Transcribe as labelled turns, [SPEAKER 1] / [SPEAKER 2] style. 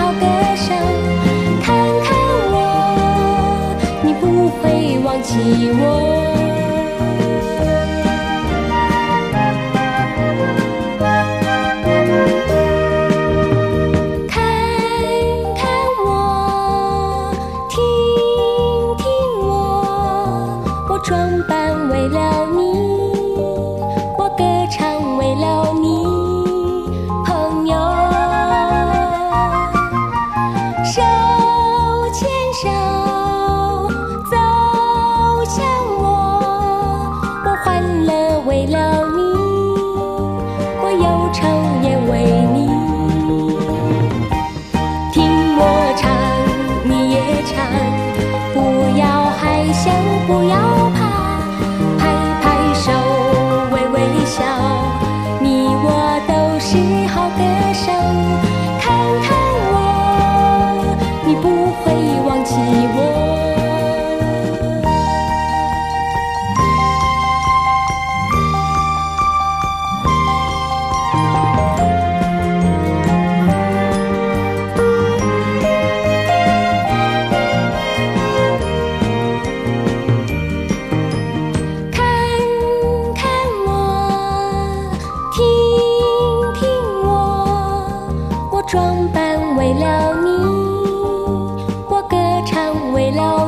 [SPEAKER 1] 好歌声。看看我，你不会忘记我。装扮为了你，我歌唱为了你，朋友。手牵手走向我，我欢乐为了你，我忧愁也为你。听我唱，你也唱，不要害羞，不要你我都是好歌声，看看我，你不会忘记我。装扮为了你，我歌唱为了